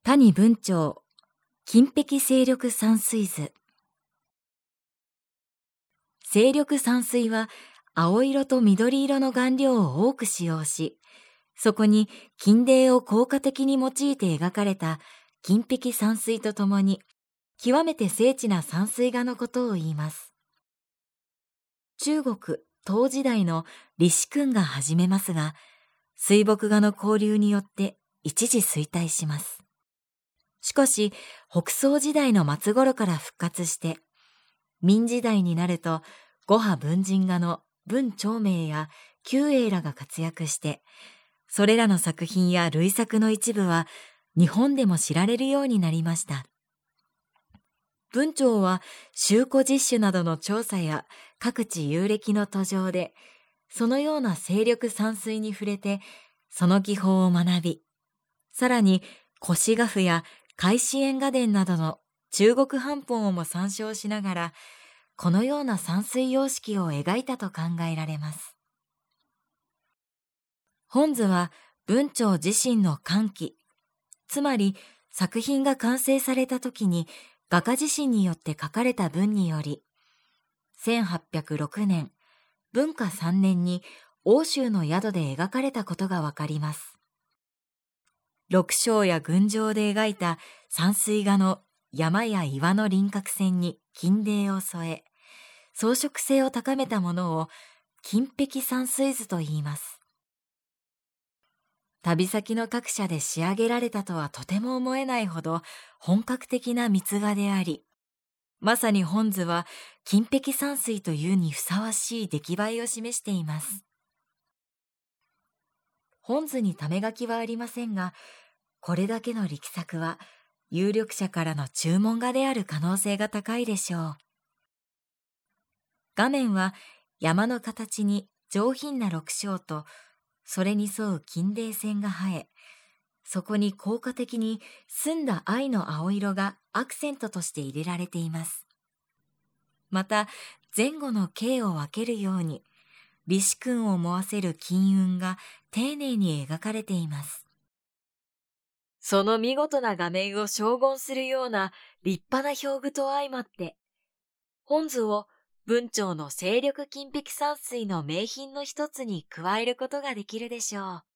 谷文鳥、金碧青緑山水図。青緑山水は青色と緑色の顔料を多く使用し、そこに金泥を効果的に用いて描かれた金碧山水とともに、極めて精緻な山水画のことを言います。中国、唐時代の李士君が始めますが、水墨画の交流によって一時衰退します。しかし、北宋時代の末頃から復活して、明時代になると、五派文人画の文長明や邱栄らが活躍して、それらの作品や類作の一部は日本でも知られるようになりました。文鳥は集古実種などの調査や各地遊歴の途上で、そのような青緑山水に触れて、その技法を学び、さらに腰画譜や開始円画伝などの中国版本をも参照しながら、このような山水様式を描いたと考えられます。本図は文鳥自身の歓喜、つまり作品が完成された時に画家自身によって書かれた文により、1806年、文化3年に欧州の宿で描かれたことがわかります。六章や群青で描いた山水画の山や岩の輪郭線に金泥を添え、装飾性を高めたものを金碧山水図と言います。旅先の各社で仕上げられたとはとても思えないほど本格的な密画であり、まさに本図は金碧山水というにふさわしい出来栄えを示しています。本図にため書きはありませんが、これだけの力作は有力者からの注文画である可能性が高いでしょう。画面は山の形に上品な六章と、それに沿う金泥線が生え、そこに効果的に澄んだ藍の青色がアクセントとして入れられています。また、前後の景を分けるように、李士君を思わせる金雲が丁寧に描かれています。その見事な画面を荘厳するような立派な表具と相まって、本図を文鳥の青緑金碧山水の名品の一つに加えることができるでしょう。